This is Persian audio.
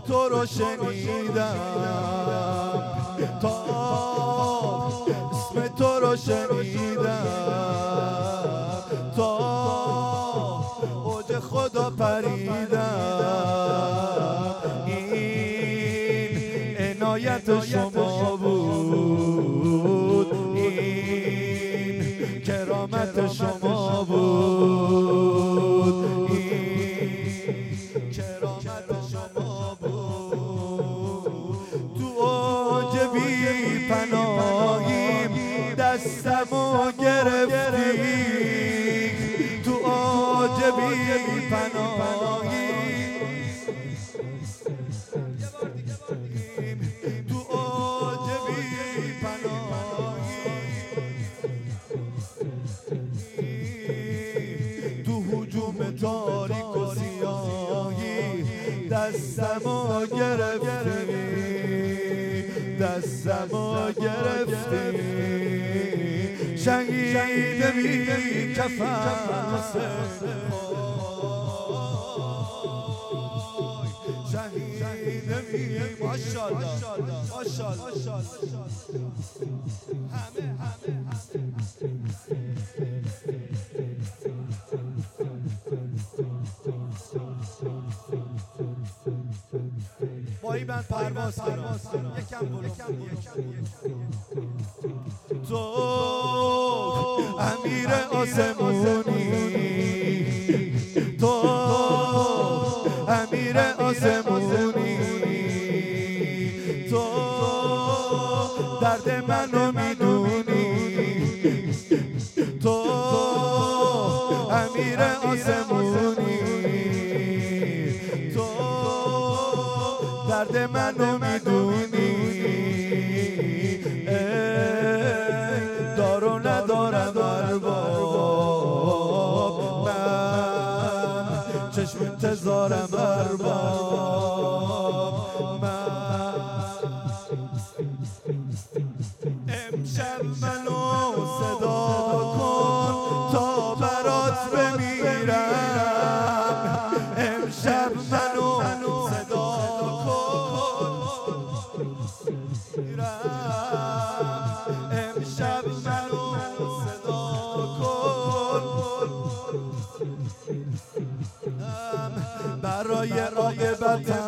تو رو شنیدم، تا اسم تو رو شنیدم، تا اوج خدا پریدم. این عنایت شما بود، این کرامت شما بود، این کرامت شما بود. تو اوج بی پناهیم دستمو گرفتی، تو اوج بی پناهیم، تو اوج بی پناهیم، تو هجوم تاریک و سیاهی دستمو گرفتی، دستمو گرفتی. شهید بی کفن شهید بی ماشاءالله ماشاءالله همه با این بند پرواز کنم یکم برو. تو امیر آسمونی، تو امیر آسمونی، تو درد منو میدونی، تو امیر آسمونی، تو درد منو میدونی. دارو ندارم ارباب، من چشم انتظارم ارباب، من امشب منو صدا کن تا برات بمیرم، امشب منو صدا کن، امشب منو صدا کن. برای عاقبت